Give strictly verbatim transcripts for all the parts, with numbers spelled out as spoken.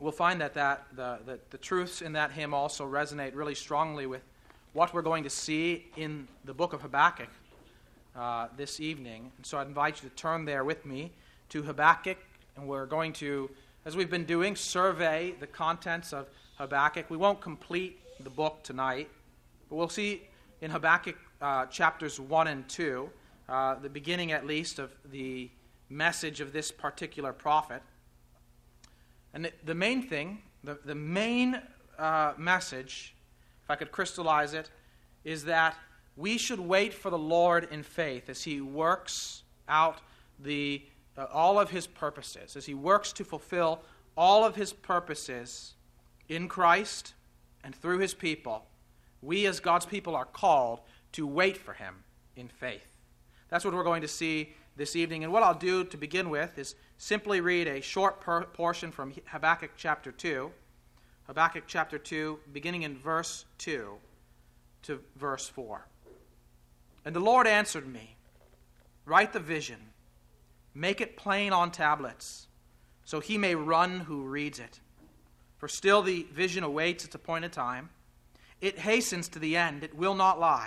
we'll find that, that the, the, the truths in that hymn also resonate really strongly with what we're going to see in the book of Habakkuk uh, this evening. And so I'd invite you to turn there with me to Habakkuk, and we're going to, as we've been doing, survey the contents of Habakkuk. We won't complete the book tonight, but we'll see in Habakkuk uh, chapters one and two, uh, the beginning at least of the message of this particular prophet. And the, the main thing, the, the main uh, message, if I could crystallize it, is that we should wait for the Lord in faith as he works out the uh, all of his purposes, as he works to fulfill all of his purposes in Christ and through his people. We as God's people are called to wait for him in faith. That's what we're going to see this evening. And what I'll do to begin with is simply read a short per- portion from Habakkuk chapter two. Habakkuk chapter two, beginning in verse two to verse four. And the Lord answered me, write the vision, make it plain on tablets, so he may run who reads it. For still the vision awaits its appointed time. It hastens to the end, it will not lie.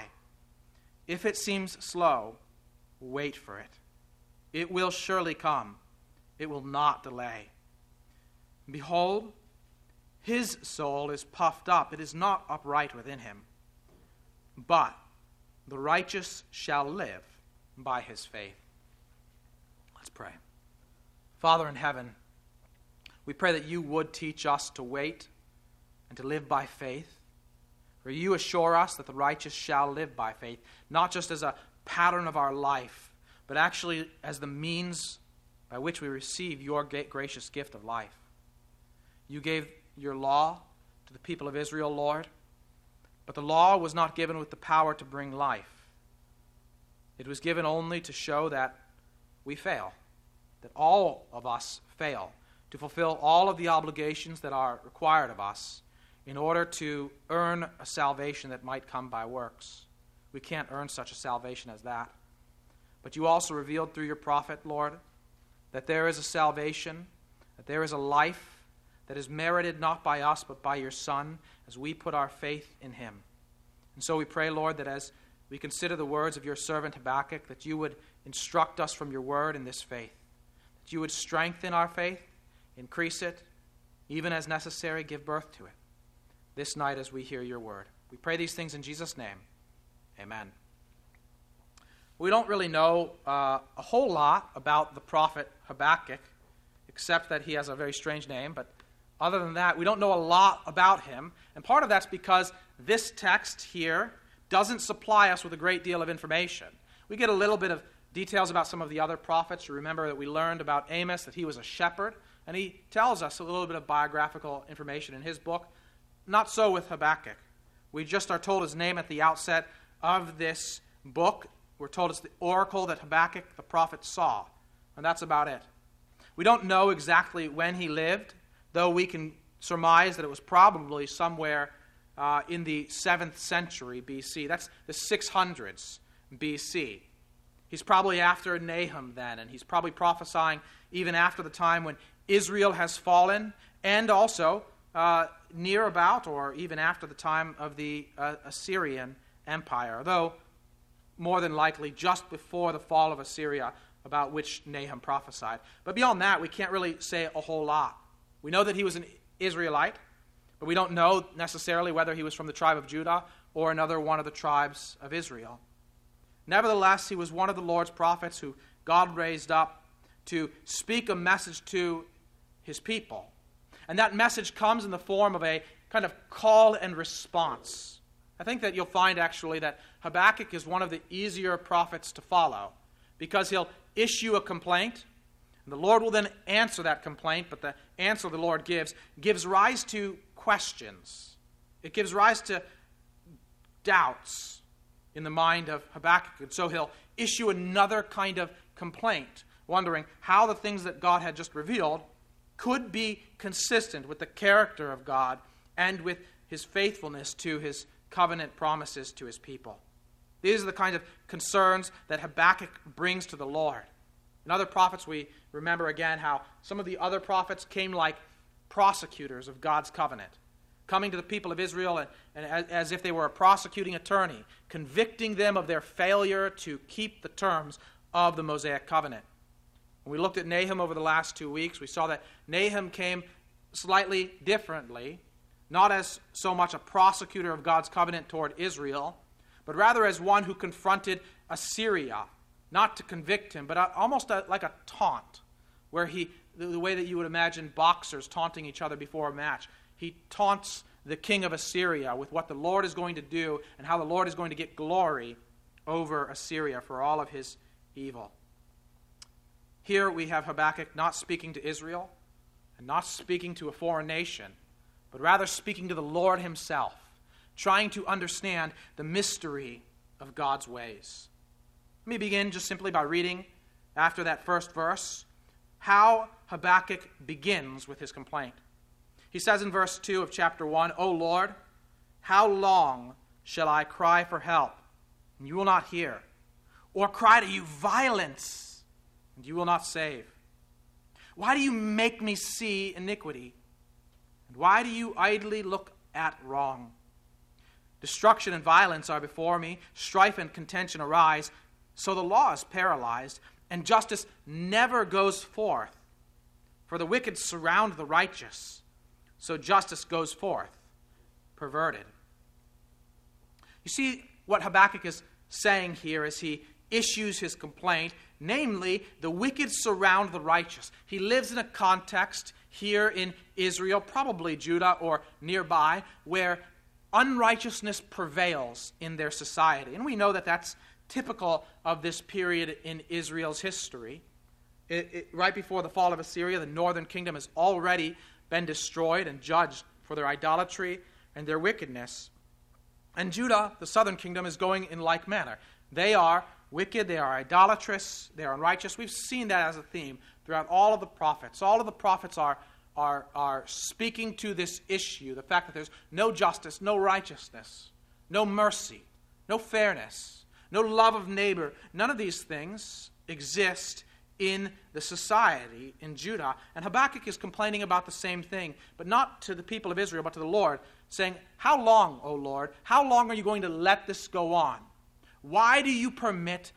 If it seems slow, wait for it. It will surely come. It will not delay. Behold, his soul is puffed up. It is not upright within him. But the righteous shall live by his faith. Let's pray. Father in heaven, we pray that you would teach us to wait and to live by faith. For you assure us that the righteous shall live by faith, not just as a pattern of our life, but actually as the means by which we receive your gracious gift of life. You gave your law to the people of Israel, Lord, but the law was not given with the power to bring life. It was given only to show that we fail, that all of us fail to fulfill all of the obligations that are required of us in order to earn a salvation that might come by works. We can't earn such a salvation as that. But you also revealed through your prophet, Lord, that there is a salvation, that there is a life that is merited not by us but by your Son as we put our faith in him. And so we pray, Lord, that as we consider the words of your servant Habakkuk, that you would instruct us from your word in this faith, that you would strengthen our faith, increase it, even as necessary, give birth to it this night as we hear your word. We pray these things in Jesus' name. Amen. We don't really know uh, a whole lot about the prophet Habakkuk, except that he has a very strange name. But other than that, we don't know a lot about him. And part of that's because this text here doesn't supply us with a great deal of information. We get a little bit of details about some of the other prophets. You remember that we learned about Amos, that he was a shepherd. And he tells us a little bit of biographical information in his book. Not so with Habakkuk. We just are told his name at the outset of this book. We're told it's the oracle that Habakkuk the prophet saw. And that's about it. We don't know exactly when he lived, though we can surmise that it was probably somewhere uh, in the seventh century B C. That's the six hundreds B C. He's probably after Nahum then, and he's probably prophesying even after the time when Israel has fallen, and also uh, near about or even after the time of the uh, Assyrian Empire, though more than likely just before the fall of Assyria, about which Nahum prophesied. But beyond that, we can't really say a whole lot. We know that he was an Israelite, but we don't know necessarily whether he was from the tribe of Judah or another one of the tribes of Israel. Nevertheless, he was one of the Lord's prophets who God raised up to speak a message to his people. And that message comes in the form of a kind of call and response. I think that you'll find actually that Habakkuk is one of the easier prophets to follow because he'll issue a complaint, and the Lord will then answer that complaint, but the answer the Lord gives gives rise to questions. It gives rise to doubts in the mind of Habakkuk. And so he'll issue another kind of complaint, wondering how the things that God had just revealed could be consistent with the character of God and with his faithfulness to his covenant promises to his people. These are the kinds of concerns that Habakkuk brings to the Lord. In other prophets, we remember again how some of the other prophets came like prosecutors of God's covenant, coming to the people of Israel and, and as, as if they were a prosecuting attorney, convicting them of their failure to keep the terms of the Mosaic covenant. When we looked at Nahum over the last two weeks, we saw that Nahum came slightly differently, not as so much a prosecutor of God's covenant toward Israel, but rather as one who confronted Assyria, not to convict him, but almost a, like a taunt, where he, the, the way that you would imagine boxers taunting each other before a match, he taunts the king of Assyria with what the Lord is going to do and how the Lord is going to get glory over Assyria for all of his evil. Here we have Habakkuk not speaking to Israel and not speaking to a foreign nation, but rather speaking to the Lord himself, trying to understand the mystery of God's ways. Let me begin just simply by reading, after that first verse, how Habakkuk begins with his complaint. He says in verse two of chapter one, "O Lord, how long shall I cry for help, and you will not hear? Or cry to you violence, and you will not save? Why do you make me see iniquity? And why do you idly look at wrong? Destruction and violence are before me, strife and contention arise, so the law is paralyzed, and justice never goes forth. For the wicked surround the righteous, so justice goes forth perverted." You see what Habakkuk is saying here as he issues his complaint, namely, the wicked surround the righteous. He lives in a context here in Israel, probably Judah or nearby, where unrighteousness prevails in their society. And we know that that's typical of this period in Israel's history. It, it, right before the fall of Assyria, the northern kingdom has already been destroyed and judged for their idolatry and their wickedness. And Judah, the southern kingdom, is going in like manner. They are wicked, they are idolatrous, they are unrighteous. We've seen that as a theme throughout all of the prophets. All of the prophets are, are, are speaking to this issue, the fact that there's no justice, no righteousness, no mercy, no fairness, no love of neighbor. None of these things exist in the society in Judah. And Habakkuk is complaining about the same thing, but not to the people of Israel, but to the Lord, saying, "How long, O Lord? How long are you going to let this go on? Why do you permit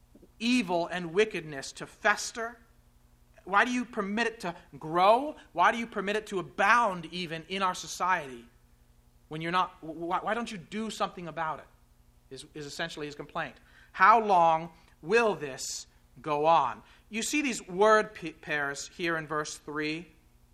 evil and wickedness to fester? Why do you permit it to grow? Why do you permit it to abound even in our society? When you're not, why, why don't you do something about it?" Is, is essentially his complaint. How long will this go on? You see these word pairs here in verse three.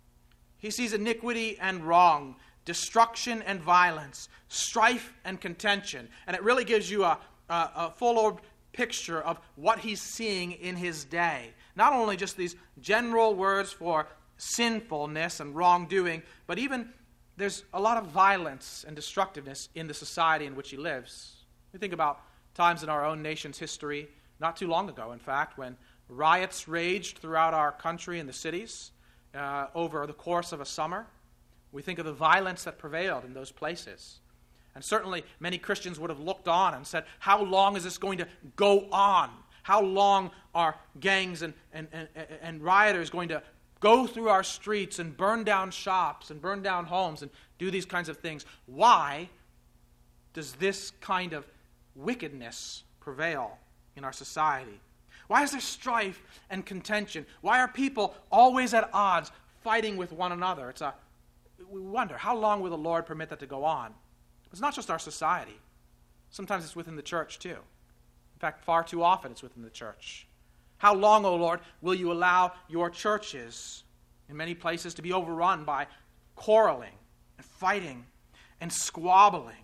He sees iniquity and wrong, destruction and violence, strife and contention. And it really gives you a, a, a full picture of what he's seeing in his day. Not only just these general words for sinfulness and wrongdoing, but even there's a lot of violence and destructiveness in the society in which he lives. We think about times in our own nation's history, not too long ago, in fact, when riots raged throughout our country and the cities uh, over the course of a summer. We think of the violence that prevailed in those places. And certainly many Christians would have looked on and said, how long is this going to go on? How long are gangs and, and, and, and rioters going to go through our streets and burn down shops and burn down homes and do these kinds of things? Why does this kind of wickedness prevail in our society? Why is there strife and contention? Why are people always at odds, fighting with one another? It's a, we wonder, how long will the Lord permit that to go on? It's not just our society. Sometimes it's within the church too. In fact, far too often it's within the church. How long, O Lord, will you allow your churches in many places to be overrun by quarreling and fighting and squabbling?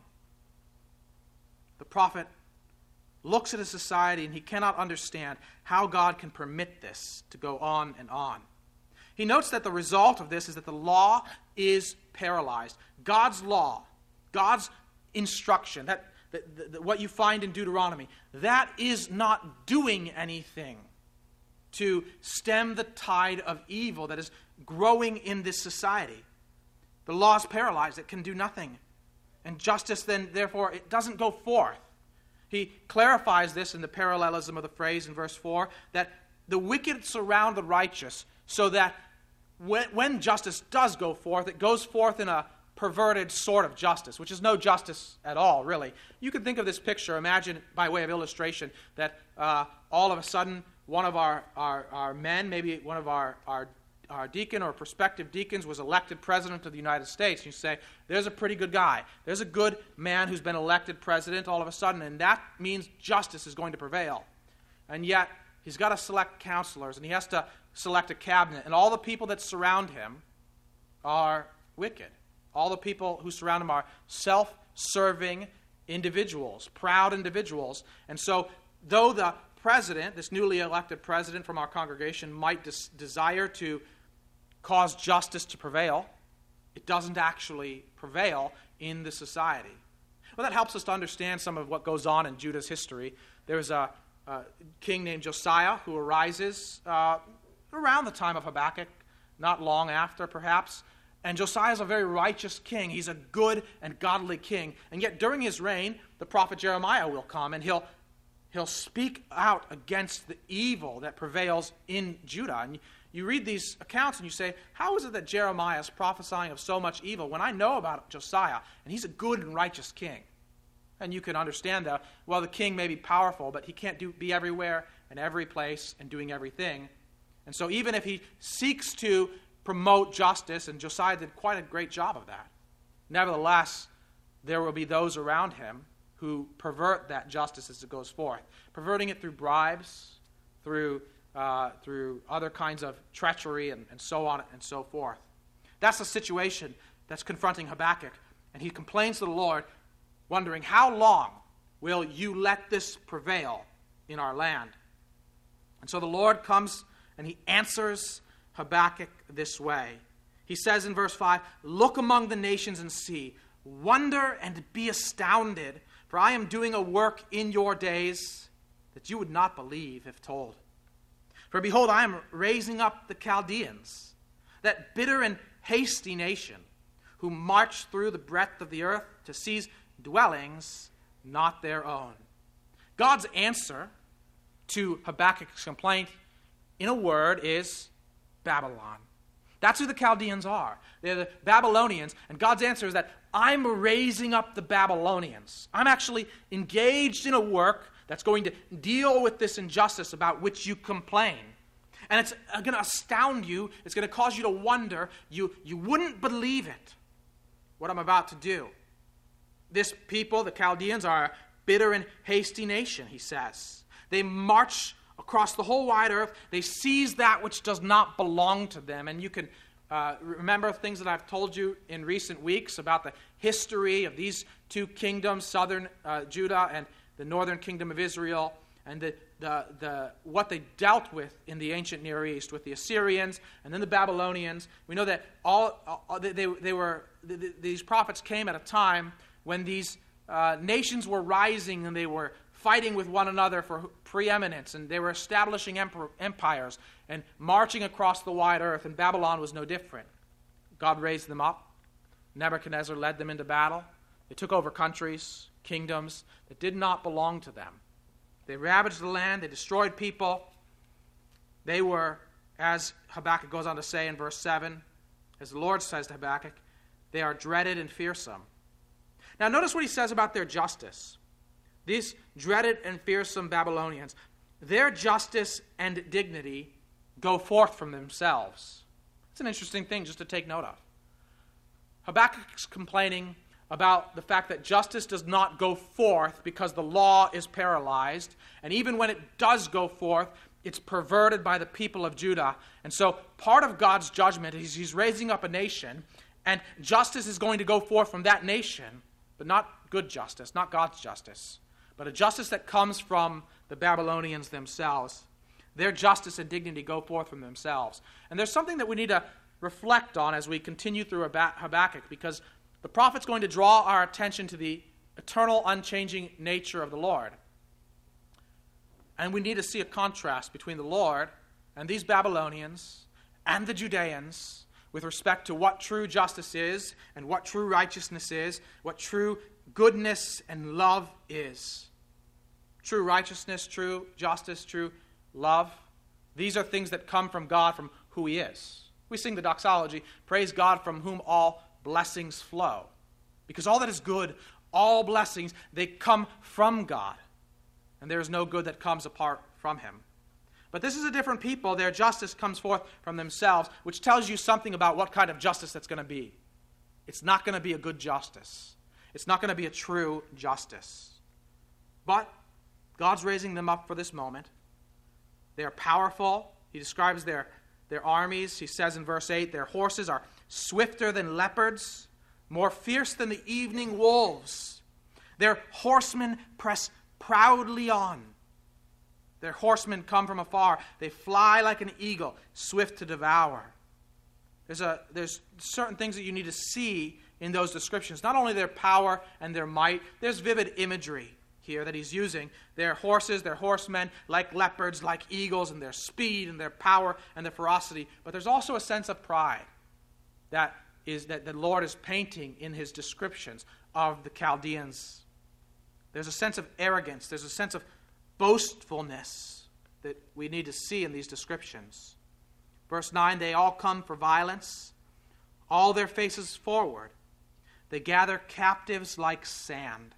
The prophet looks at a society and he cannot understand how God can permit this to go on and on. He notes that the result of this is that the law is paralyzed. God's law, God's instruction, that, that, that what you find in Deuteronomy, that is not doing anything to stem the tide of evil that is growing in this society. The law is paralyzed. It can do nothing. And justice then, therefore, it doesn't go forth. He clarifies this in the parallelism of the phrase in verse four, that the wicked surround the righteous so that when, when justice does go forth, it goes forth in a perverted sort of justice, which is no justice at all, really. You could think of this picture, imagine by way of illustration, that uh, all of a sudden one of our, our, our men, maybe one of our, our, our deacon or prospective deacons was elected president of the United States. You say, there's a pretty good guy. There's a good man who's been elected president all of a sudden, and that means justice is going to prevail. And yet, he's got to select counselors, and he has to select a cabinet, and all the people that surround him are wicked. All the people who surround him are self-serving individuals, proud individuals. And so, though the president, this newly elected president from our congregation, might des- desire to cause justice to prevail, it doesn't actually prevail in the society. Well, that helps us to understand some of what goes on in Judah's history. There's a, a king named Josiah who arises uh, around the time of Habakkuk, not long after, perhaps. And Josiah is a very righteous king. He's a good and godly king. And yet during his reign, the prophet Jeremiah will come, and he'll he'll speak out against the evil that prevails in Judah. And you read these accounts and you say, how is it that Jeremiah is prophesying of so much evil when I know about Josiah, and he's a good and righteous king? And you can understand that, well, the king may be powerful, but he can't do, be everywhere and every place and doing everything. And so even if he seeks to promote justice, and Josiah did quite a great job of that, nevertheless, there will be those around him who pervert that justice as it goes forth, perverting it through bribes, through uh, through other kinds of treachery, and, and so on and so forth. That's the situation that's confronting Habakkuk, and he complains to the Lord, wondering, how long will you let this prevail in our land? And so the Lord comes and he answers Habakkuk this way. He says in verse five, look among the nations and see, wonder and be astounded, for I am doing a work in your days that you would not believe if told. For behold, I am raising up the Chaldeans, that bitter and hasty nation, who march through the breadth of the earth to seize dwellings not their own. God's answer to Habakkuk's complaint, in a word, is Babylon. That's who the Chaldeans are. They're the Babylonians. And God's answer is that I'm raising up the Babylonians. I'm actually engaged in a work that's going to deal with this injustice about which you complain. And it's going to astound you. It's going to cause you to wonder. You, you wouldn't believe it, what I'm about to do. This people, the Chaldeans, are a bitter and hasty nation, he says. They march across the whole wide earth. They seize that which does not belong to them. And you can uh, remember things that I've told you in recent weeks about the history of these two kingdoms, southern uh, Judah and the northern kingdom of Israel, and the, the, the, what they dealt with in the ancient Near East with the Assyrians and then the Babylonians. We know that all, all they, they were th- these prophets came at a time when these uh, nations were rising and they were fighting with one another for preeminence, and they were establishing emper- empires and marching across the wide earth, and Babylon was no different. God raised them up. Nebuchadnezzar led them into battle. They took over countries, kingdoms that did not belong to them. They ravaged the land. They destroyed people. They were, as Habakkuk goes on to say in verse seven, as the Lord says to Habakkuk, they are dreaded and fearsome. Now notice what he says about their justice. These dreaded and fearsome Babylonians, their justice and dignity go forth from themselves. It's an interesting thing just to take note of. Habakkuk's complaining about the fact that justice does not go forth because the law is paralyzed, and even when it does go forth, it's perverted by the people of Judah. And so part of God's judgment is he's raising up a nation, and justice is going to go forth from that nation, but not good justice, not God's justice, but a justice that comes from the Babylonians themselves. Their justice and dignity go forth from themselves. And there's something that we need to reflect on as we continue through Habakkuk, because the prophet's going to draw our attention to the eternal, unchanging nature of the Lord. And we need to see a contrast between the Lord and these Babylonians and the Judeans with respect to what true justice is and what true righteousness is, what true goodness and love is. True righteousness, true justice, true love. These are things that come from God, from who he is. We sing the doxology, praise God from whom all blessings flow. Because all that is good, all blessings, they come from God. And there is no good that comes apart from him. But this is a different people. Their justice comes forth from themselves, which tells you something about what kind of justice that's going to be. It's not going to be a good justice. It's not going to be a true justice. But God's raising them up for this moment. They are powerful. He describes their, their armies. He says in verse eight, their horses are swifter than leopards, more fierce than the evening wolves. Their horsemen press proudly on. Their horsemen come from afar. They fly like an eagle, swift to devour. There's, a, there's certain things that you need to see in those descriptions. Not only their power and their might, there's vivid imagery here that he's using. Their horses, their horsemen, like leopards, like eagles, and their speed and their power and their ferocity. But there's also a sense of pride that is that the Lord is painting in his descriptions of the Chaldeans. There's a sense of arrogance. There's a sense of boastfulness that we need to see in these descriptions. Verse nine, they all come for violence, all their faces forward. They gather captives like sand.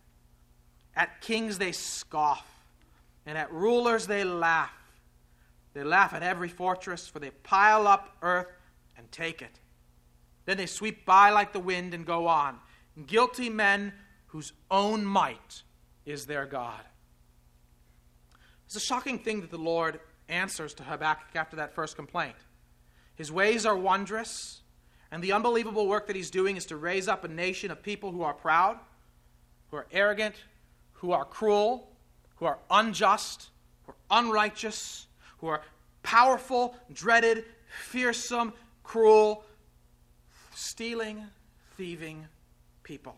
At kings they scoff, and at rulers they laugh. They laugh at every fortress, for they pile up earth and take it. Then they sweep by like the wind and go on, guilty men whose own might is their God. It's a shocking thing that the Lord answers to Habakkuk after that first complaint. His ways are wondrous, and the unbelievable work that he's doing is to raise up a nation of people who are proud, who are arrogant, who are cruel, who are unjust, who are unrighteous, who are powerful, dreaded, fearsome, cruel, stealing, thieving people.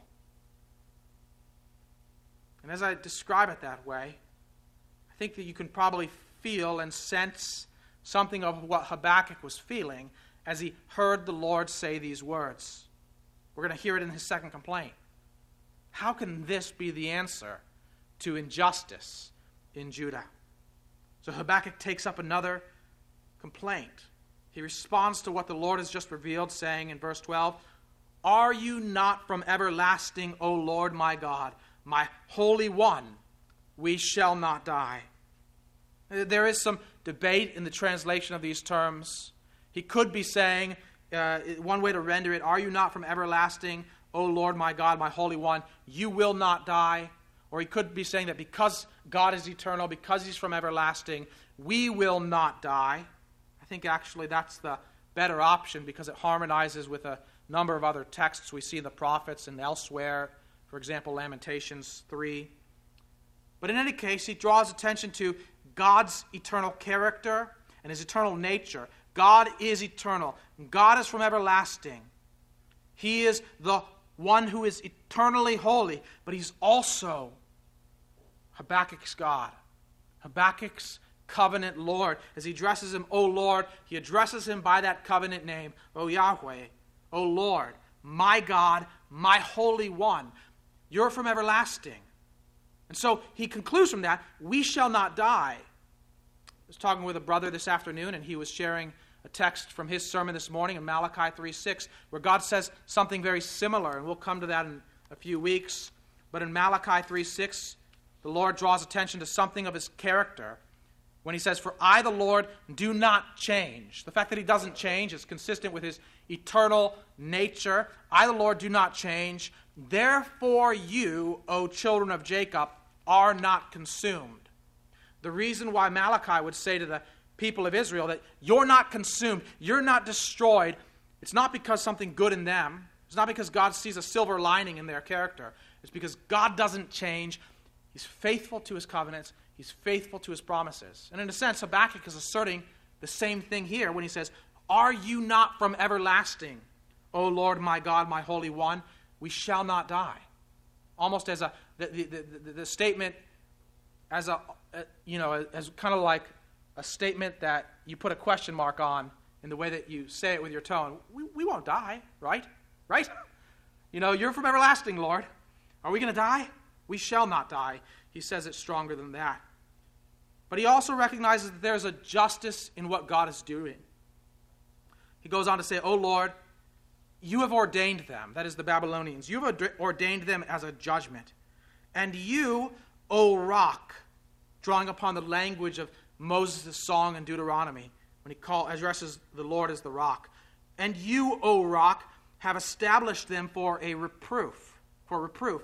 And as I describe it that way, I think that you can probably feel and sense something of what Habakkuk was feeling as he heard the Lord say these words. We're going to hear it in his second complaint. How can this be the answer to injustice in Judah? So Habakkuk takes up another complaint. He responds to what the Lord has just revealed, saying in verse twelve, "Are you not from everlasting, O Lord my God, my Holy One? We shall not die." There is some debate in the translation of these terms. He could be saying, uh, one way to render it, "Are you not from everlasting, O Lord my God, my Holy One, you will not die." Or he could be saying that because God is eternal, because he's from everlasting, we will not die. I think actually that's the better option because it harmonizes with a number of other texts we see in the prophets and elsewhere. For example, Lamentations three. But in any case, he draws attention to God's eternal character and his eternal nature. God is eternal. God is from everlasting. He is the one who is eternally holy, but he's also Habakkuk's God, Habakkuk's covenant Lord. As he addresses him, O Lord, he addresses him by that covenant name, O Yahweh, O Lord, my God, my Holy One. You're from everlasting. And so he concludes from that, we shall not die. I was talking with a brother this afternoon, and he was sharing a text from his sermon this morning in Malachi three six, where God says something very similar, and we'll come to that in a few weeks. But in Malachi three six, the Lord draws attention to something of his character when he says, "For I, the Lord, do not change." The fact that he doesn't change is consistent with his eternal nature. I, the Lord, do not change. Therefore you, O children of Jacob, are not consumed. The reason why Malachi would say to the people of Israel that you're not consumed, you're not destroyed, it's not because something good in them. It's not because God sees a silver lining in their character. It's because God doesn't change. He's faithful to his covenants. He's faithful to his promises. And in a sense, Habakkuk is asserting the same thing here when he says, "Are you not from everlasting, O Lord my God, my Holy One? We shall not die." Almost as a the the, the, the statement as a, a you know as kind of like a statement that you put a question mark on in the way that you say it with your tone. We, we won't die, right? Right? You know, you're from everlasting, Lord. Are we going to die? We shall not die. He says it stronger than that. But he also recognizes that there's a justice in what God is doing. he goes on to say, O Lord, you have ordained them, that is the Babylonians, you have ordained them as a judgment. And you, O rock, drawing upon the language of Moses' song in Deuteronomy, when he call, addresses the Lord as the rock. And you, O rock, have established them for a reproof, for reproof.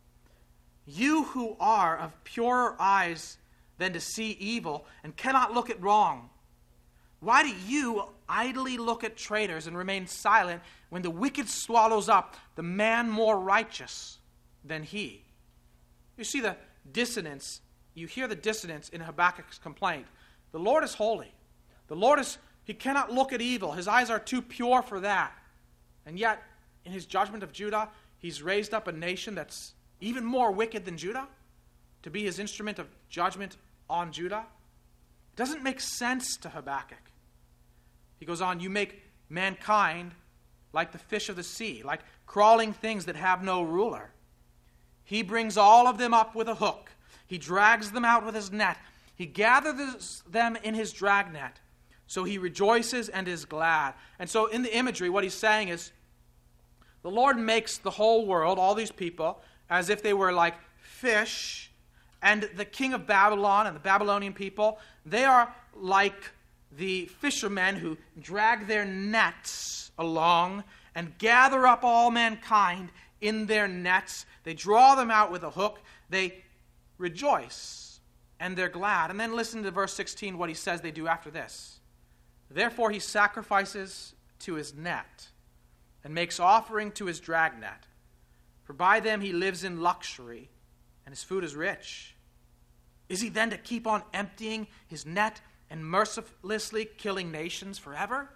You who are of purer eyes than to see evil and cannot look at wrong, why do you idly look at traitors and remain silent when the wicked swallows up the man more righteous than he? You see the dissonance, you hear the dissonance in Habakkuk's complaint. The Lord is holy. The Lord is, he cannot look at evil. His eyes are too pure for that. And yet, in his judgment of Judah, he's raised up a nation that's even more wicked than Judah to be his instrument of judgment on Judah. It doesn't make sense to Habakkuk. He goes on, you make mankind like the fish of the sea, like crawling things that have no ruler. He brings all of them up with a hook. He drags them out with his net. He gathers them in his dragnet. So he rejoices and is glad. And so in the imagery, what he's saying is, the Lord makes the whole world, all these people, as if they were like fish. And the king of Babylon and the Babylonian people, they are like the fishermen who drag their nets along and gather up all mankind in their nets. They draw them out with a hook. They rejoice and they're glad. And then listen to verse sixteen, what he says they do after this. Therefore he sacrifices to his net and makes offering to his dragnet. For by them he lives in luxury and his food is rich. Is he then to keep on emptying his net and mercilessly killing nations forever?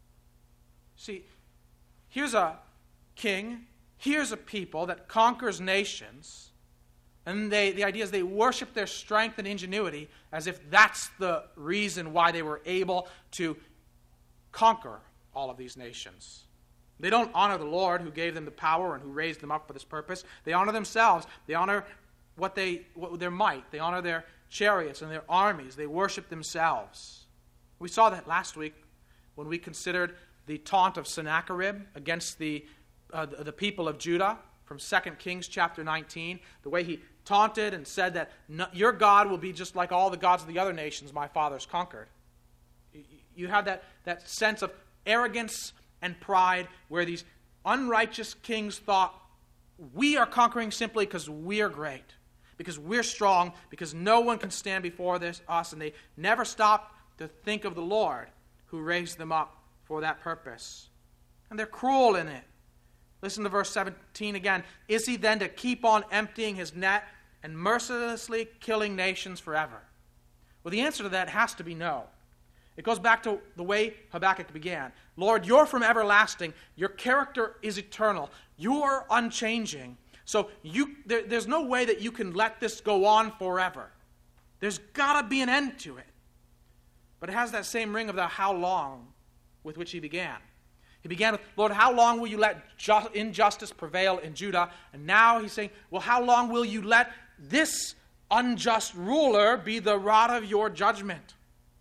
See, here's a king, here's a people that conquers nations, and they, the idea is they worship their strength and ingenuity as if that's the reason why they were able to conquer all of these nations. They don't honor the Lord who gave them the power and who raised them up for this purpose. They honor themselves. They honor what they, what, their might. They honor their chariots and their armies. They worship themselves. We saw that last week when we considered the taunt of Sennacherib against the, uh, the, the people of Judah from Second Kings chapter nineteen. The way he taunted and said that no, your God will be just like all the gods of the other nations my fathers conquered. You have that, that sense of arrogance and pride where these unrighteous kings thought, we are conquering simply because we are great, because we're strong, because no one can stand before this us, and they never stopped to think of the Lord who raised them up for that purpose. And they're cruel in it. Listen to verse seventeen again. Is he then to keep on emptying his net and mercilessly killing nations forever? Well, the answer to that has to be no. It goes back to the way Habakkuk began. Lord, you're from everlasting. Your character is eternal. You're unchanging. So you, there, there's no way that you can let this go on forever. There's got to be an end to it. But it has that same ring of the how long with which he began. He began with, Lord, how long will you let ju- injustice prevail in Judah? And now he's saying, well, how long will you let this unjust ruler be the rod of your judgment?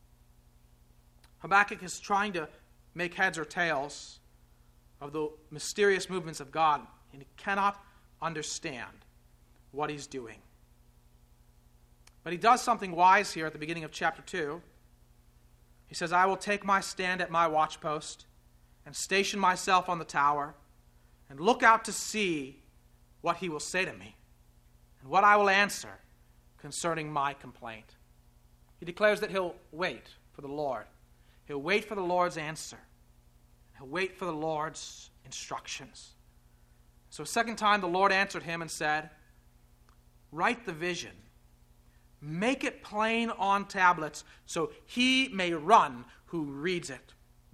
Habakkuk is trying to make heads or tails of the mysterious movements of God, and he cannot understand what he's doing. But he does something wise here at the beginning of chapter two. He says, I will take my stand at my watchpost and station myself on the tower and look out to see what he will say to me and what I will answer concerning my complaint. He declares that he'll wait for the Lord. He'll wait for the Lord's answer. He'll wait for the Lord's instructions. So a second time the Lord answered him and said, write the vision. Make it plain on tablets so he may run who reads it.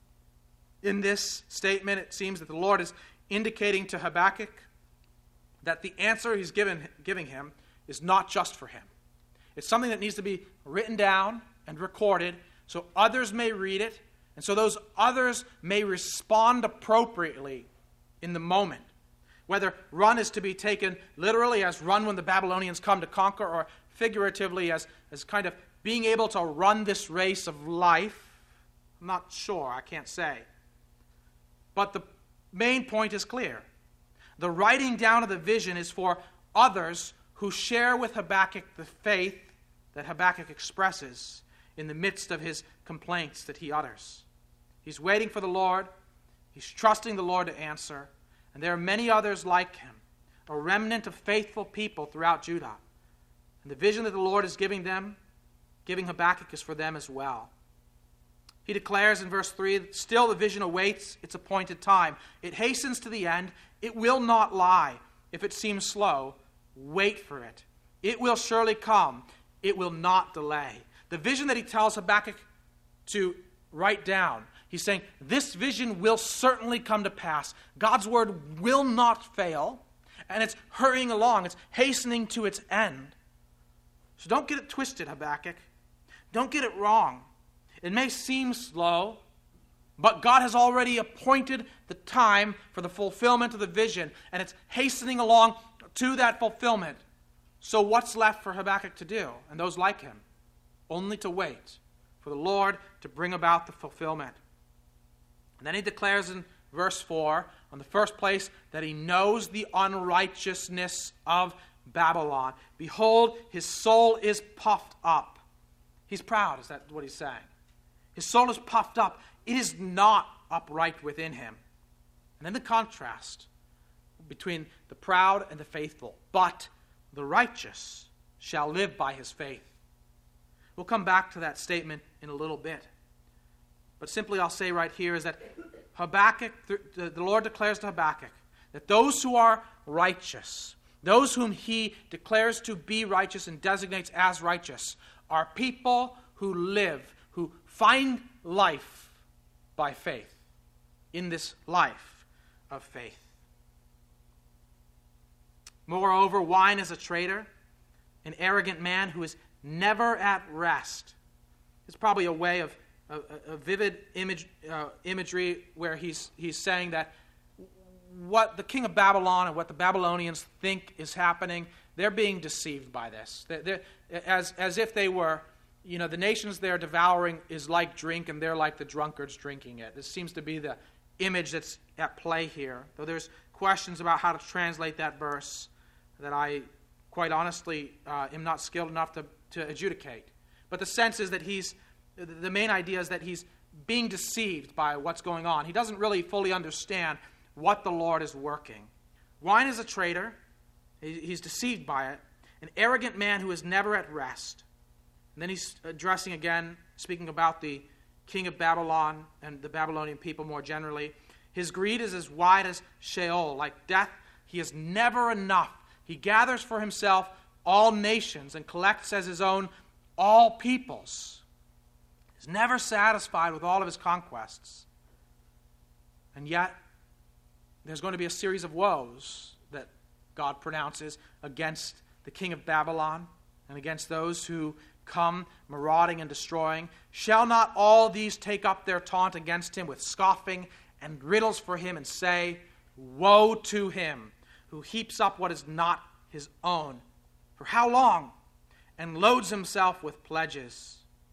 In this statement, it seems that the Lord is indicating to Habakkuk that the answer he's given, giving him is not just for him. It's something that needs to be written down and recorded so others may read it, and so those others may respond appropriately in the moment. Whether run is to be taken literally as run when the Babylonians come to conquer, or figuratively as, as kind of being able to run this race of life, I'm not sure, I can't say. But the main point is clear. The writing down of the vision is for others who share with Habakkuk the faith that Habakkuk expresses in the midst of his complaints that he utters. He's waiting for the Lord. He's trusting the Lord to answer. And there are many others like him, a remnant of faithful people throughout Judah. And the vision that the Lord is giving them, giving Habakkuk, is for them as well. He declares in verse three, still the vision awaits its appointed time. It hastens to the end. It will not lie. If it seems slow, wait for it. It will surely come. It will not delay. The vision that he tells Habakkuk to write down, he's saying, this vision will certainly come to pass. God's word will not fail, and it's hurrying along. It's hastening to its end. So don't get it twisted, Habakkuk. Don't get it wrong. It may seem slow, but God has already appointed the time for the fulfillment of the vision, and it's hastening along to that fulfillment. So what's left for Habakkuk to do, and those like him? Only to wait for the Lord to bring about the fulfillment. And then he declares in verse four, on the first place, that he knows the unrighteousness of Babylon. Behold, his soul is puffed up. He's proud, is that what he's saying? His soul is puffed up. It is not upright within him. And then the contrast between the proud and the faithful. But the righteous shall live by his faith. We'll come back to that statement in a little bit. But simply I'll say right here is that Habakkuk, the Lord declares to Habakkuk that those who are righteous, those whom he declares to be righteous and designates as righteous, are people who live, who find life by faith, in this life of faith. Moreover, wine is a traitor, an arrogant man who is never at rest. It's probably a way of a, a vivid image, uh, imagery where he's he's saying that what the king of Babylon and what the Babylonians think is happening, they're being deceived by this. They're, they're, as as if they were, you know, the nations they're devouring is like drink, and they're like the drunkards drinking it. This seems to be the image that's at play here. Though there's questions about how to translate that verse that I, quite honestly, uh, am not skilled enough to, to adjudicate. But the sense is that he's, the main idea is that he's being deceived by what's going on. He doesn't really fully understand what the Lord is working. Wine is a traitor. He's deceived by it. An arrogant man who is never at rest. And then he's addressing again, speaking about the king of Babylon and the Babylonian people more generally. His greed is as wide as Sheol, like death. He is never enough. He gathers for himself all nations and collects as his own all peoples. He's never satisfied with all of his conquests. And yet, there's going to be a series of woes that God pronounces against the king of Babylon and against those who come marauding and destroying. Shall not all these take up their taunt against him with scoffing and riddles for him and say, woe to him who heaps up what is not his own? For how long? And loads himself with pledges.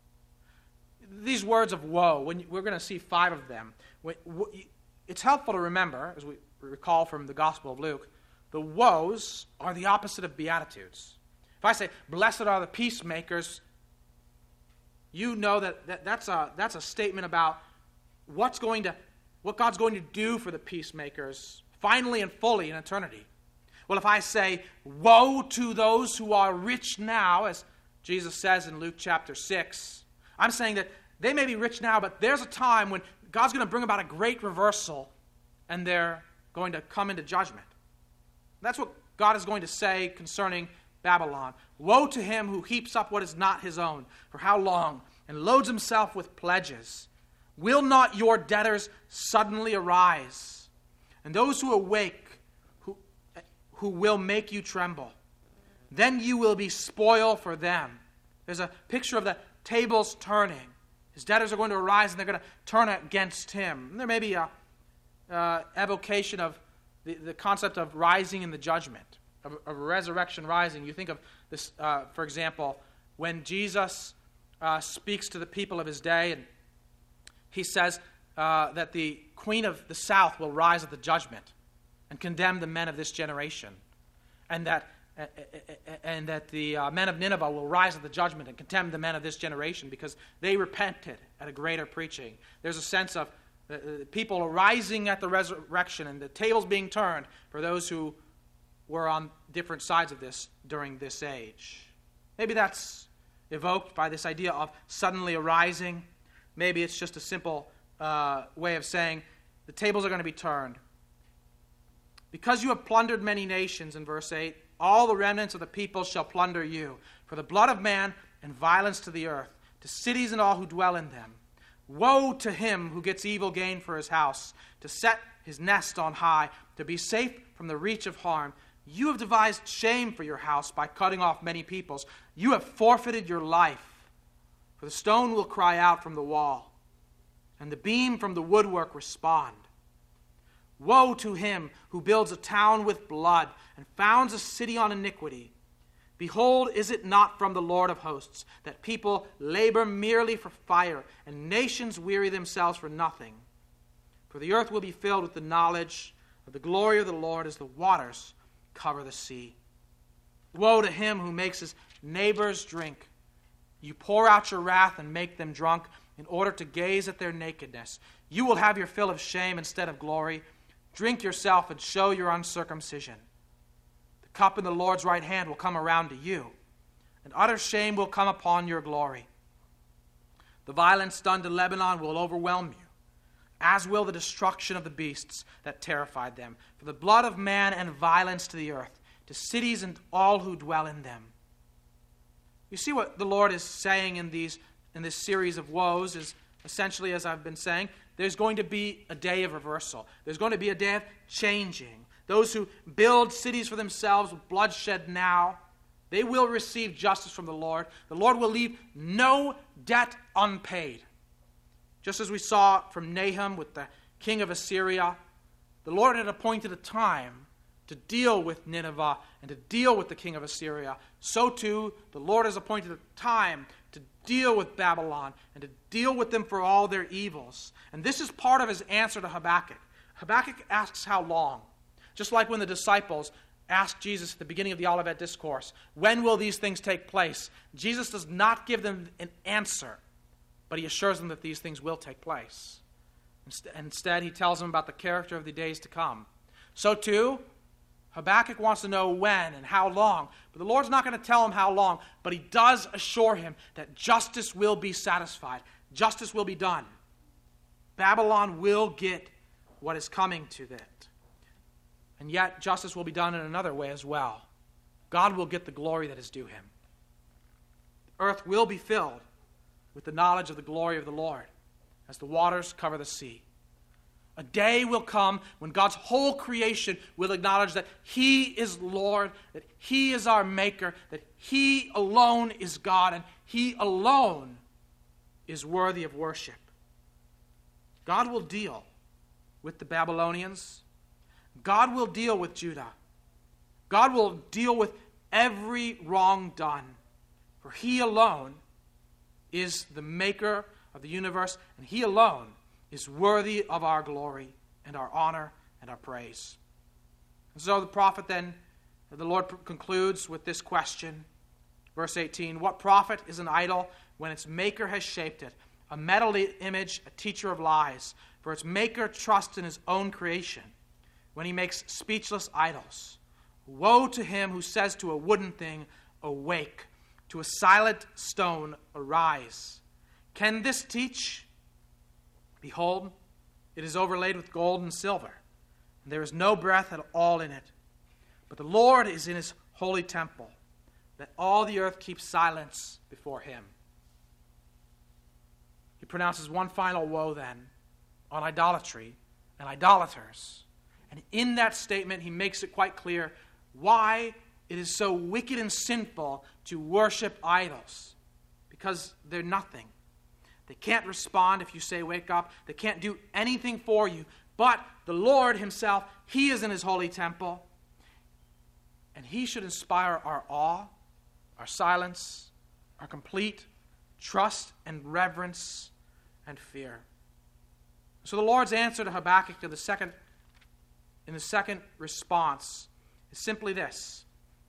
These words of woe, when you, we're going to see five of them. When, it's helpful to remember, as we recall from the Gospel of Luke, the woes are the opposite of beatitudes. If I say, blessed are the peacemakers, you know that, that that's a that's a statement about what's going to what God's going to do for the peacemakers finally and fully in eternity. Well, if I say, woe to those who are rich now, as Jesus says in Luke chapter six, I'm saying that they may be rich now, but there's a time when God's going to bring about a great reversal, and they're going to come into judgment. That's what God is going to say concerning Babylon. Woe to him who heaps up what is not his own. For how long? And loads himself with pledges. Will not your debtors suddenly arise? And those who awake, who, who will make you tremble. Then you will be spoil for them. There's a picture of the tables turning. His debtors are going to arise and they're going to turn against him. And there may be a uh, evocation of the, the concept of rising in the judgment, of, of resurrection rising. You think of this, uh, for example, when Jesus uh, speaks to the people of his day, and he says, uh, that the queen of the south will rise at the judgment and condemn the men of this generation, and that uh, and that the uh, men of Nineveh will rise at the judgment and condemn the men of this generation because they repented at a greater preaching. There's a sense of uh, people arising at the resurrection and the tables being turned for those who were on different sides of this during this age. Maybe that's evoked by this idea of suddenly arising. Maybe it's just a simple uh, way of saying the tables are going to be turned. Because you have plundered many nations, in verse eight, all the remnants of the people shall plunder you, for the blood of man and violence to the earth, to cities and all who dwell in them. Woe to him who gets evil gain for his house, to set his nest on high, to be safe from the reach of harm. You have devised shame for your house by cutting off many peoples. You have forfeited your life, for the stone will cry out from the wall, and the beam from the woodwork respond. Woe to him who builds a town with blood and founds a city on iniquity. Behold, is it not from the Lord of hosts that people labor merely for fire and nations weary themselves for nothing? For the earth will be filled with the knowledge of the glory of the Lord as the waters cover the sea. Woe to him who makes his neighbors drink. You pour out your wrath and make them drunk in order to gaze at their nakedness. You will have your fill of shame instead of glory. Drink yourself and show your uncircumcision. The cup in the Lord's right hand will come around to you, and utter shame will come upon your glory. The violence done to Lebanon will overwhelm you, as will the destruction of the beasts that terrified them. For the blood of man and violence to the earth, to cities and all who dwell in them. You see what the Lord is saying in these in this series of woes is essentially, as I've been saying, there's going to be a day of reversal. There's going to be a day of changing. Those who build cities for themselves with bloodshed now, they will receive justice from the Lord. The Lord will leave no debt unpaid. Just as we saw from Nahum with the king of Assyria, the Lord had appointed a time to deal with Nineveh and to deal with the king of Assyria. So too, the Lord has appointed a time to deal with Babylon and to deal with them for all their evils. And this is part of his answer to Habakkuk. Habakkuk asks how long. Just like when the disciples asked Jesus at the beginning of the Olivet Discourse, when will these things take place? Jesus does not give them an answer, but he assures them that these things will take place. Instead, he tells them about the character of the days to come. So too, Habakkuk wants to know when and how long, but the Lord's not going to tell him how long, but he does assure him that justice will be satisfied. Justice will be done. Babylon will get what is coming to it. And yet, justice will be done in another way as well. God will get the glory that is due him. The earth will be filled with the knowledge of the glory of the Lord as the waters cover the sea. A day will come when God's whole creation will acknowledge that he is Lord, that he is our maker, that he alone is God, and he alone is worthy of worship. God will deal with the Babylonians. God will deal with Judah. God will deal with every wrong done, for he alone is the maker of the universe, and he alone is worthy of our glory and our honor and our praise. And so the prophet then, the Lord concludes with this question, verse eighteen, what profit is an idol when its maker has shaped it? A metal image, a teacher of lies, for its maker trusts in his own creation when he makes speechless idols. Woe to him who says to a wooden thing, awake, to a silent stone, arise. Can this teach? Behold, it is overlaid with gold and silver, and there is no breath at all in it. But the Lord is in his holy temple. Let all the earth keep silence before him. He pronounces one final woe then on idolatry and idolaters. And in that statement, he makes it quite clear why it is so wicked and sinful to worship idols. Because they're nothing. They can't respond if you say, wake up. They can't do anything for you. But the Lord himself, he is in his holy temple. And he should inspire our awe, our silence, our complete trust and reverence and fear. So the Lord's answer to Habakkuk to the second, in the second response is simply this: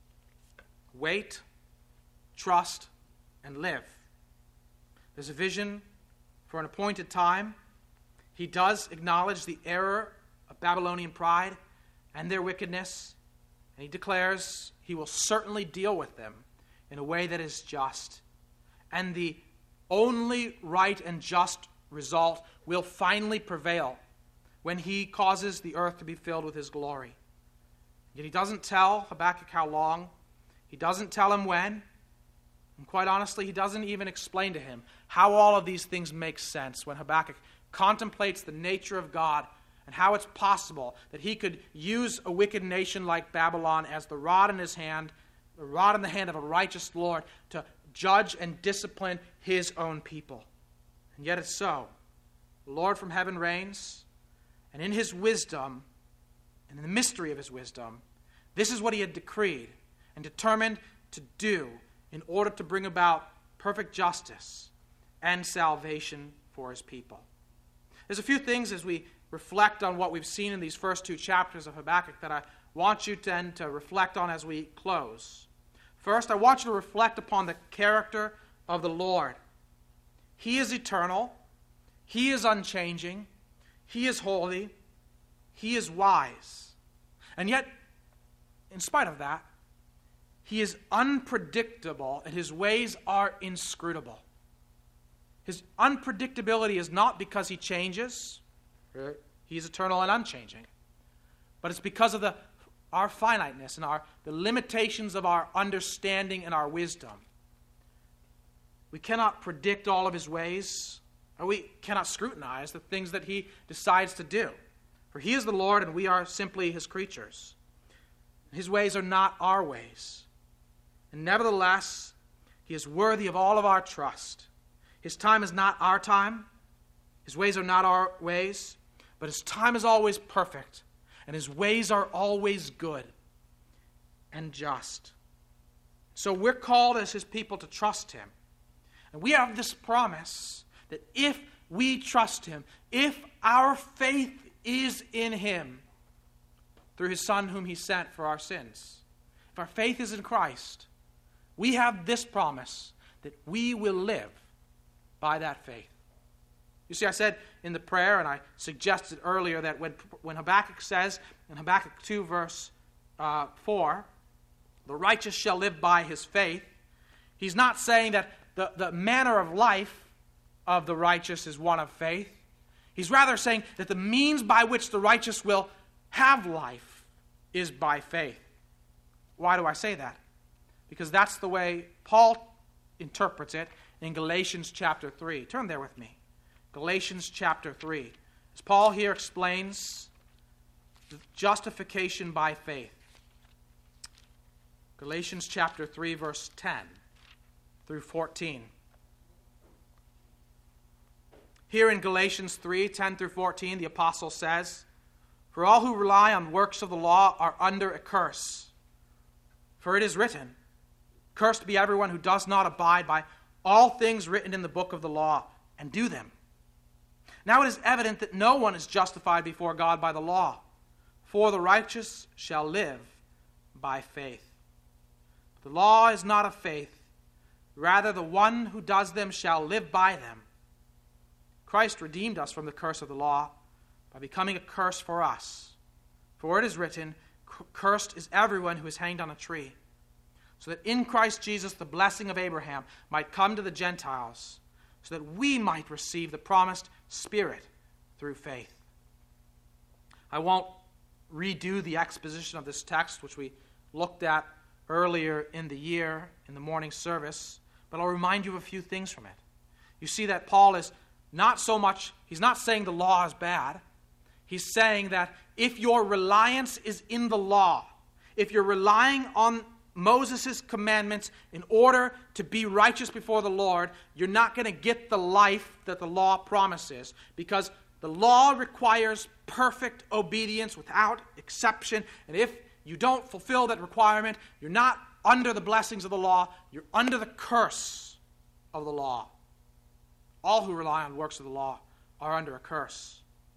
wait, trust, and live. There's a vision for an appointed time. He does acknowledge the error of Babylonian pride and their wickedness, and he declares he will certainly deal with them in a way that is just. And the only right and just result will finally prevail when he causes the earth to be filled with his glory. Yet he doesn't tell Habakkuk how long. He doesn't tell him when. And quite honestly, he doesn't even explain to him how all of these things make sense when Habakkuk contemplates the nature of God and how it's possible that he could use a wicked nation like Babylon as the rod in his hand, the rod in the hand of a righteous Lord, to judge and discipline his own people. And yet it's so. The Lord from heaven reigns, and in his wisdom, and in the mystery of his wisdom, this is what he had decreed and determined to do in order to bring about perfect justice and salvation for his people. There's a few things as we reflect on what we've seen in these first two chapters of Habakkuk that I want you then to reflect on as we close. First, I want you to reflect upon the character of the Lord. He is eternal. He is unchanging. He is holy. He is wise. And yet, in spite of that, he is unpredictable and his ways are inscrutable. His unpredictability is not because he changes. He is eternal and unchanging. But it's because of the, our finiteness and our, the limitations of our understanding and our wisdom. We cannot predict all of his ways, or we cannot scrutinize the things that he decides to do. For he is the Lord and we are simply his creatures. His ways are not our ways. And nevertheless, he is worthy of all of our trust. His time is not our time. His ways are not our ways. But his time is always perfect. And his ways are always good and just. So we're called as his people to trust him. And we have this promise that if we trust him, if our faith is in him through his Son whom he sent for our sins, if our faith is in Christ, we have this promise that we will live by that faith. You see, I said in the prayer, and I suggested earlier, that when, when Habakkuk says in Habakkuk two, verse uh, four, the righteous shall live by his faith, he's not saying that the, the manner of life of the righteous is one of faith. He's rather saying that the means by which the righteous will have life is by faith. Why do I say that? Because that's the way Paul interprets it in Galatians chapter three. Turn there with me. Galatians chapter three. As Paul here explains justification by faith. Galatians chapter three, verse ten through fourteen. Here in Galatians three, ten through fourteen, the apostle says, "For all who rely on works of the law are under a curse. For it is written, 'Cursed be everyone who does not abide by all things written in the book of the law and do them.' Now it is evident that no one is justified before God by the law, for the righteous shall live by faith. But the law is not of faith, rather the one who does them shall live by them. Christ redeemed us from the curse of the law by becoming a curse for us. For it is written, 'Cursed is everyone who is hanged on a tree,' so that in Christ Jesus the blessing of Abraham might come to the Gentiles, so that we might receive the promised Spirit through faith." I won't redo the exposition of this text, which we looked at earlier in the year in the morning service, but I'll remind you of a few things from it. You see that Paul is not so much, he's not saying the law is bad. He's saying that if your reliance is in the law, if you're relying on Moses' commandments in order to be righteous before the Lord, you're not going to get the life that the law promises, because the law requires perfect obedience without exception. And if you don't fulfill that requirement, you're not under the blessings of the law, you're under the curse of the law. All who rely on works of the law are under a curse.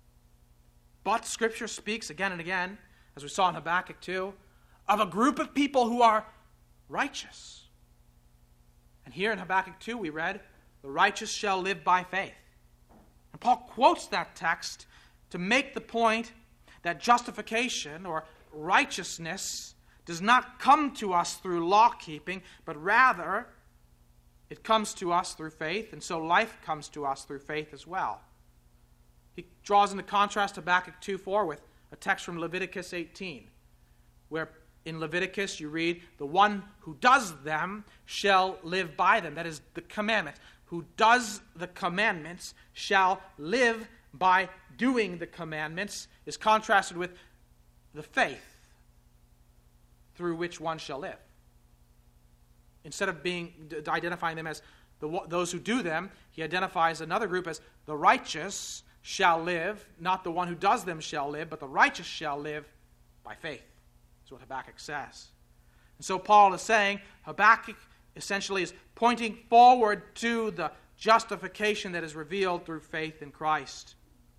But Scripture speaks again and again, as we saw in Habakkuk two, of a group of people who are righteous. And here in Habakkuk two we read, the righteous shall live by faith. And Paul quotes that text to make the point that justification or righteousness does not come to us through law-keeping, but rather it comes to us through faith, and so life comes to us through faith as well. He draws into contrast Habakkuk two four with a text from Leviticus eighteen, where in Leviticus you read, the one who does them shall live by them. That is the commandment. Who does the commandments shall live by doing the commandments is contrasted with the faith through which one shall live. Instead of being identifying them as the, those who do them, he identifies another group as the righteous shall live, not the one who does them shall live, but the righteous shall live by faith. That's what Habakkuk says. And so Paul is saying Habakkuk essentially is pointing forward to the justification that is revealed through faith in Christ.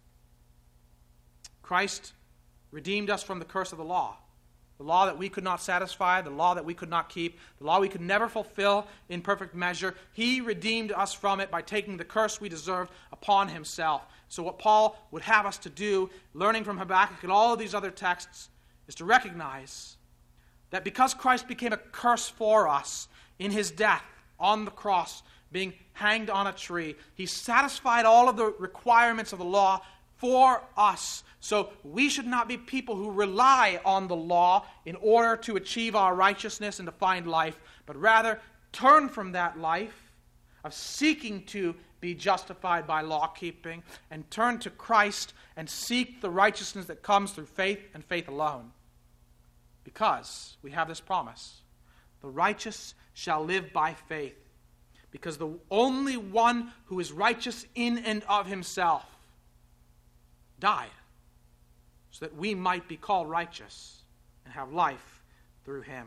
Christ redeemed us from the curse of the law. The law that we could not satisfy, the law that we could not keep, the law we could never fulfill in perfect measure. He redeemed us from it by taking the curse we deserved upon himself. So what Paul would have us to do, learning from Habakkuk and all of these other texts, is to recognize that because Christ became a curse for us in his death on the cross, being hanged on a tree, he satisfied all of the requirements of the law for us. So we should not be people who rely on the law in order to achieve our righteousness and to find life, but rather turn from that life of seeking to be justified by law-keeping and turn to Christ and seek the righteousness that comes through faith and faith alone. Because we have this promise, the righteous shall live by faith, because the only one who is righteous in and of himself died, so that we might be called righteous and have life through him.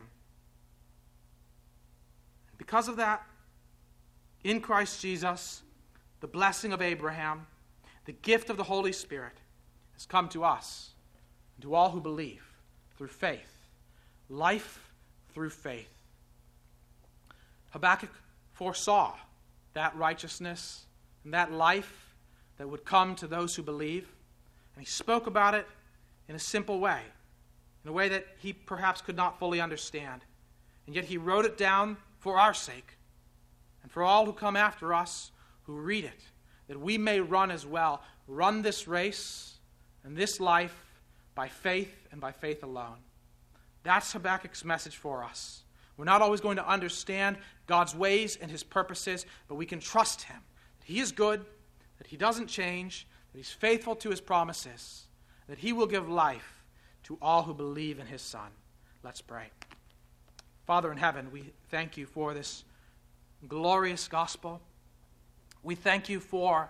Because of that, in Christ Jesus, the blessing of Abraham, the gift of the Holy Spirit, has come to us and to all who believe through faith. Life through faith. Habakkuk foresaw that righteousness and that life that would come to those who believe, and he spoke about it in a simple way, in a way that he perhaps could not fully understand. And yet he wrote it down for our sake and for all who come after us who read it, that we may run as well, run this race and this life by faith and by faith alone. That's Habakkuk's message for us. We're not always going to understand God's ways and his purposes, but we can trust him. That he is good, that he doesn't change, that he's faithful to his promises, that he will give life to all who believe in his Son. Let's pray. Father in heaven, we thank you for this glorious gospel. We thank you for,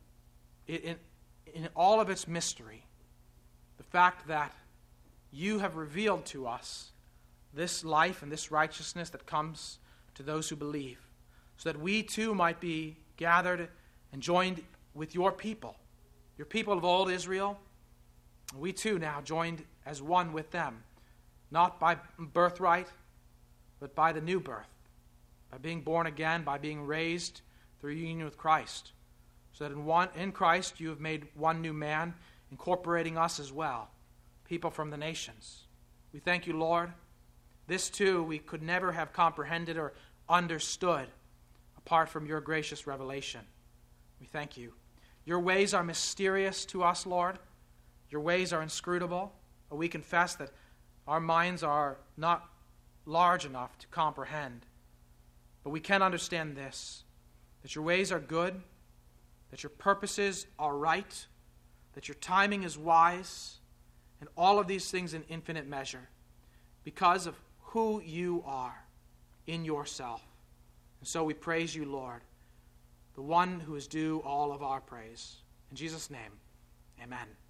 in, in all of its mystery, the fact that you have revealed to us this life and this righteousness that comes to those who believe, so that we too might be gathered and joined with your people, your people of old Israel. We too now joined as one with them, not by birthright, but by the new birth, by being born again, by being raised through union with Christ, so that in one in Christ you have made one new man, incorporating us as well, people from the nations. We thank you, Lord. This too we could never have comprehended or understood apart from your gracious revelation. We thank you. Your ways are mysterious to us, Lord. Your ways are inscrutable. But we confess that our minds are not large enough to comprehend. But we can understand this, that your ways are good, that your purposes are right, that your timing is wise, and all of these things in infinite measure, because of who you are in yourself. And so we praise you, Lord, the one who is due all of our praise. In Jesus' name, amen.